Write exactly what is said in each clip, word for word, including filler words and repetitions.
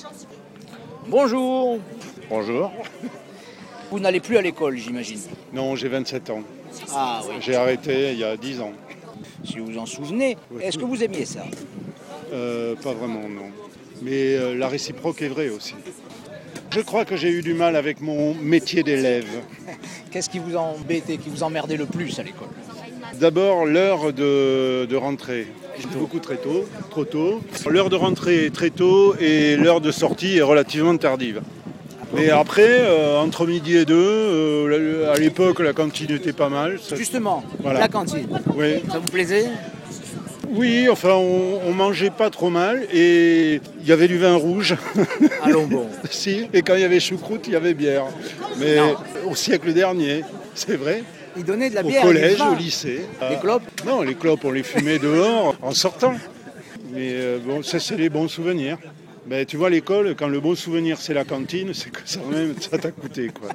Bonjour. Bonjour. Vous n'allez plus à l'école, j'imagine. Non, j'ai vingt-sept ans. Ah oui. J'ai arrêté il y a dix ans. Si vous vous en souvenez, est-ce que vous aimiez ça? Euh, pas vraiment, non. Mais euh, la réciproque est vraie aussi. Je crois que j'ai eu du mal avec mon métier d'élève. Qu'est-ce qui vous embêtait, qui vous emmerdait le plus à l'école? D'abord, l'heure de, de rentrée. Beaucoup très tôt, trop tôt. L'heure de rentrée est très tôt et l'heure de sortie est relativement tardive. Mais après, euh, entre midi et deux, euh, à l'époque, la cantine était pas mal. Ça... Justement, voilà. La cantine. Oui. Ça vous plaisait? Oui, enfin, on, on mangeait pas trop mal et il y avait du vin rouge. Allons bon. Si, et quand il y avait choucroute, il y avait bière. Mais non. Au siècle dernier, c'est vrai. Ils donnaient de la bière. Au collège, au lycée. Des clopes? Non, les clopes, on les fumait dehors en sortant. Mais euh, bon, ça, c'est les bons souvenirs. Ben, tu vois, l'école, quand le bon souvenir, c'est la cantine, c'est que ça, même, ça t'a coûté, quoi.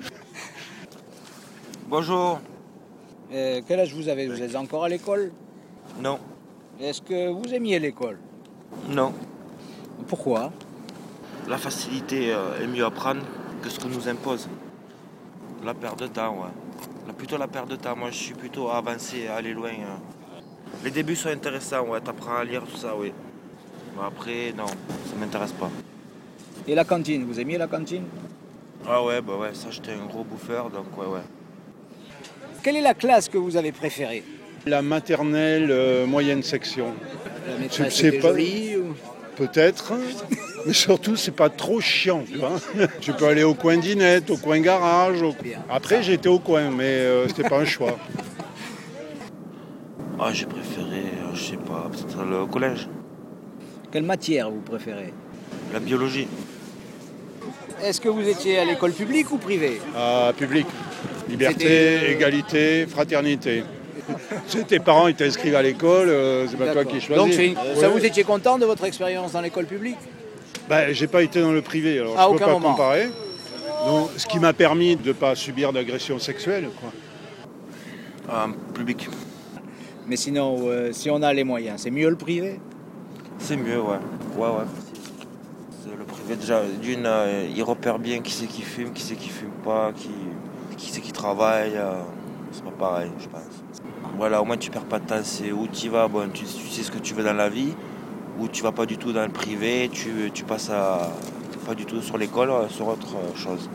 Bonjour. Euh, quel âge vous avez? Vous êtes encore à l'école? Non. Est-ce que vous aimiez l'école? Non. Pourquoi? La facilité euh, est mieux à prendre que ce que nous impose. La perte de temps, ouais. La, plutôt la perte de temps. Moi, je suis plutôt à avancer, à aller loin. Hein. Les débuts sont intéressants, ouais. T'apprends à lire, tout ça, oui. Mais après, non, ça m'intéresse pas. Et la cantine, vous aimiez la cantine? Ah ouais, bah ouais, ça, j'étais un gros bouffeur, donc ouais, ouais. Quelle est la classe que vous avez préférée? La maternelle euh, moyenne section. La maîtresse C'est était pas... jolie ou... Peut-être, mais surtout, c'est pas trop chiant. Tu vois. Tu peux aller au coin dinette, au coin garage. Au... Après, j'étais au coin, mais euh, c'était pas un choix. Ah, j'ai préféré, euh, je sais pas, peut-être le collège. Quelle matière vous préférez? La biologie. Est-ce que vous étiez à l'école publique ou privée? Ah, public. Liberté, euh... égalité, fraternité. Si tes parents ils t'inscrivent à l'école, euh, c'est pas toi qui choisis. Donc une... ouais. ça vous étiez content de votre expérience dans l'école publique? Ben, j'ai pas été dans le privé, alors à je peux aucun pas moment. comparer. Donc, ce qui m'a permis de ne pas subir d'agression sexuelle, quoi. Ah, public. Mais sinon, euh, si on a les moyens, c'est mieux le privé? C'est mieux, ouais. Ouais, ouais. C'est le privé, déjà, d'une, euh, il repère bien qui c'est qui fume, qui c'est qui fume pas, qui, qui c'est qui travaille. Euh, c'est pas pareil, je pense. Voilà, au moins tu perds pas de temps, c'est où tu vas, bon, tu, tu sais ce que tu veux dans la vie, ou tu vas pas du tout dans le privé, tu, tu passes à, pas du tout sur l'école, sur autre chose.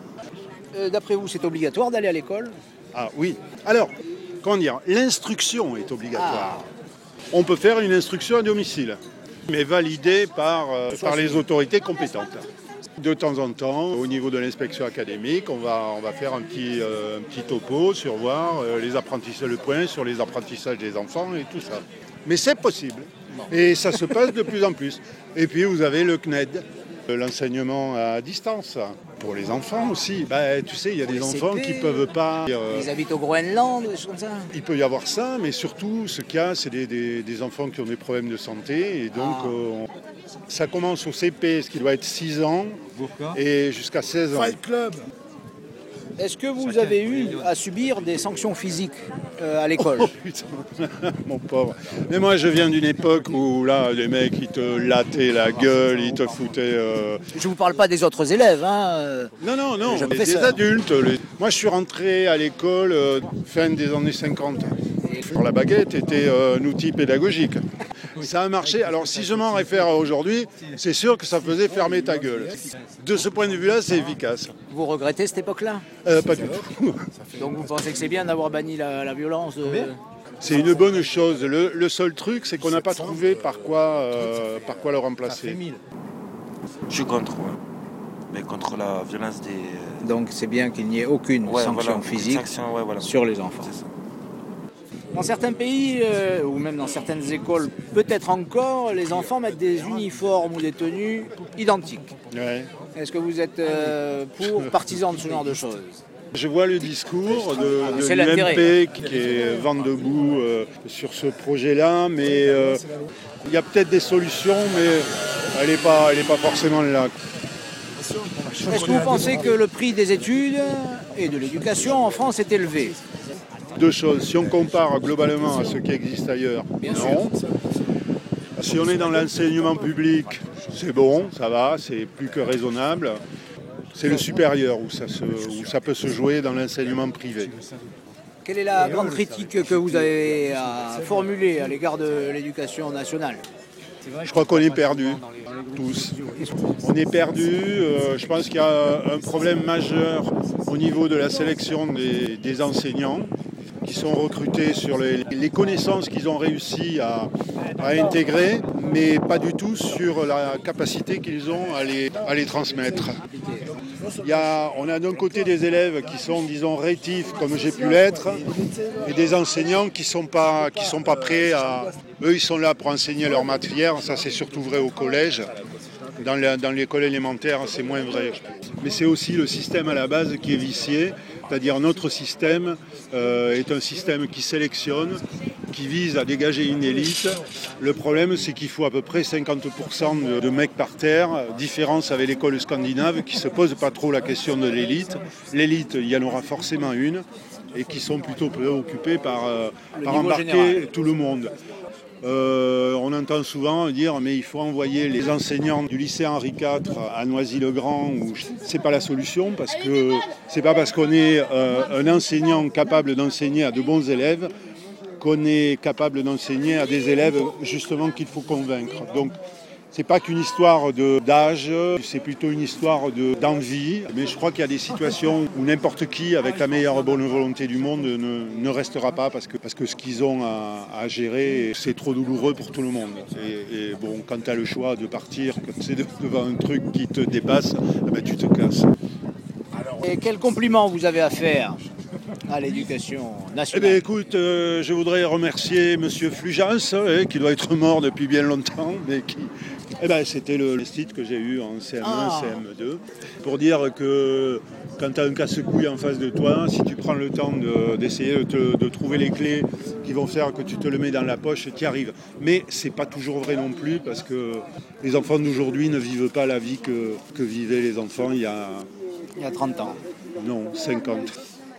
Euh, d'après vous, c'est obligatoire d'aller à l'école? Ah oui. Alors, comment dire, l'instruction est obligatoire. Ah. On peut faire une instruction à domicile, mais validée par, euh, par les autorités compétentes. De temps en temps, au niveau de l'inspection académique, on va, on va faire un petit, euh, un petit topo sur voir euh, les apprentissages, le point sur les apprentissages des enfants et tout ça. Mais c'est possible. Et ça se passe de plus en plus. Et puis vous avez le C N E D, l'enseignement à distance. Pour les enfants aussi. Bah, tu sais, il y a des enfants qui ne peuvent pas... Euh, Ils habitent au Groenland, des choses comme ça. Il peut y avoir ça, mais surtout, ce qu'il y a, c'est des, des, des enfants qui ont des problèmes de santé. Et donc, ah. euh, ça commence au C P, ce qui doit être six ans, et jusqu'à seize ans. Fight Club. Est-ce que vous avez eu à subir des sanctions physiques euh, à l'école? Oh putain, mon pauvre. Mais moi, je viens d'une époque où là, les mecs, ils te lattaient la gueule, ils te foutaient... Euh... Je vous parle pas des autres élèves, hein. Non, non, non, les, des adultes. Les... Moi, je suis rentré à l'école euh, fin des années cinquante. Alors, la baguette était euh, un outil pédagogique. Ça a marché. Alors, si je m'en réfère à aujourd'hui, c'est sûr que ça faisait fermer ta gueule. De ce point de vue-là, c'est efficace. Vous regrettez cette époque-là? euh, Pas du tout. Donc, vous pensez que c'est bien d'avoir banni la, la violence de... C'est une bonne chose. Le, le seul truc, c'est qu'on n'a pas trouvé par quoi, euh, par quoi le remplacer. Je suis contre, ouais. Mais contre la violence des... Donc, c'est bien qu'il n'y ait aucune ouais, sanction voilà, physique sanction, ouais, voilà. sur les enfants. Dans certains pays, euh, ou même dans certaines écoles, peut-être encore, les enfants mettent des uniformes ou des tenues identiques. Ouais. Est-ce que vous êtes euh, pour, partisan de ce genre de choses? Je vois le discours de, de l'U M P qui est vent debout euh, sur ce projet-là, mais euh, il y a peut-être des solutions, mais elle n'est pas, elle n'est pas forcément là. Est-ce que vous pensez que le prix des études et de l'éducation en France est élevé? Deux choses. Si on compare globalement à ce qui existe ailleurs, Bien non. sûr. Si on est dans l'enseignement public, C'est bon, ça va, c'est plus que raisonnable. C'est le supérieur où ça, se, où ça peut se jouer dans l'enseignement privé. Quelle est la grande critique que vous avez à formuler à l'égard de l'éducation nationale? Je crois qu'on est perdus, tous. On est perdus. Euh, je pense qu'il y a un problème majeur au niveau de la sélection des, des enseignants qui sont recrutés sur les, les connaissances qu'ils ont réussi à, à intégrer, mais pas du tout sur la capacité qu'ils ont à les, à les transmettre. Il y a, on a d'un côté des élèves qui sont, disons, rétifs, comme j'ai pu l'être, et des enseignants qui ne sont pas, qui sont pas prêts à... Eux, ils sont là pour enseigner leur matière, ça c'est surtout vrai au collège. Dans, la, dans l'école élémentaire, c'est moins vrai. Mais c'est aussi le système à la base qui est vicié, c'est-à-dire notre système euh, est un système qui sélectionne, qui vise à dégager une élite. Le problème, c'est qu'il faut à peu près cinquante pour cent de, de mecs par terre, différence avec l'école scandinave qui ne se pose pas trop la question de l'élite. L'élite, il y en aura forcément une, et qui sont plutôt préoccupés par, euh, par embarquer général. Tout le monde. Euh, on entend souvent dire mais il faut envoyer les enseignants du lycée Henri quatre à Noisy-le-Grand. Ou... C'est pas la solution parce que c'est pas parce qu'on est euh, un enseignant capable d'enseigner à de bons élèves qu'on est capable d'enseigner à des élèves justement qu'il faut convaincre. Donc c'est pas qu'une histoire de, d'âge, c'est plutôt une histoire de, d'envie. Mais je crois qu'il y a des situations où n'importe qui, avec la meilleure bonne volonté du monde, ne, ne restera pas parce que, parce que ce qu'ils ont à, à gérer, c'est trop douloureux pour tout le monde. Et, et bon, quand tu as le choix de partir, quand c'est devant un truc qui te dépasse, eh ben, tu te casses. Et quel compliment vous avez à faire à l'éducation nationale? Eh bien, écoute, euh, je voudrais remercier M. Flugence, eh, qui doit être mort depuis bien longtemps, mais qui... Eh ben, c'était le, le site que j'ai eu en C M un, ah. C M deux, pour dire que quand tu as un casse-couille en face de toi, si tu prends le temps de, d'essayer de, te, de trouver les clés qui vont faire que tu te le mets dans la poche, tu y arrives. Mais c'est pas toujours vrai non plus, parce que les enfants d'aujourd'hui ne vivent pas la vie que, que vivaient les enfants il y a... Il y a trente ans. Non, cinquante.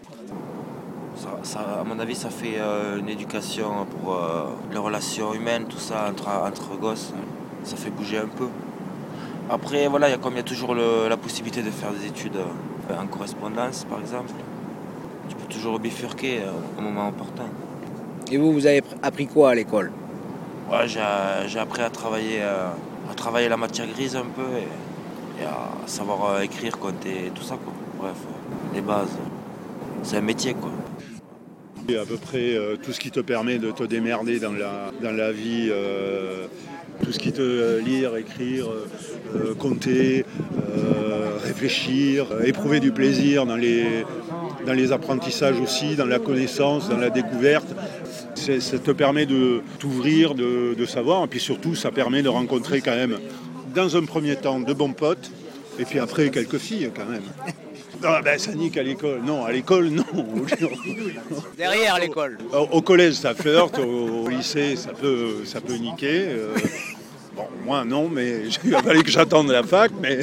Ça, ça, à mon avis, ça fait euh, une éducation pour euh, les relations humaines, tout ça, entre, entre gosses. Ça fait bouger un peu. Après, voilà, il y a, comme il y a toujours le, la possibilité de faire des études euh, en correspondance, par exemple, tu peux toujours bifurquer euh, au moment opportun. Et vous, vous avez appris quoi à l'école? Ouais, j'ai, j'ai appris à travailler, euh, à travailler la matière grise un peu et, et à savoir euh, écrire, compter, tout ça, quoi. Bref, euh, les bases. C'est un métier, quoi. Et à peu près euh, tout ce qui te permet de te démerder dans la, dans la vie, euh, tout ce qui te euh, lire, écrire, euh, compter, euh, réfléchir, euh, éprouver du plaisir dans les, dans les apprentissages aussi, dans la connaissance, dans la découverte. C'est, ça te permet de t'ouvrir, de, de savoir, et puis surtout ça permet de rencontrer quand même, dans un premier temps, de bons potes, et puis après quelques filles quand même. Ah ben ça nique à l'école. Non, à l'école, non. Derrière l'école. Au, au collège, ça flirte. Au, au lycée, ça peut, ça peut niquer. Euh, bon, moi, non, mais il a fallu que j'attende la fac, mais...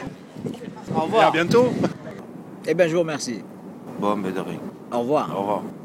Au revoir. Et à bientôt. Eh bien, je vous remercie. Bon, ben de rien. Au revoir. Au revoir.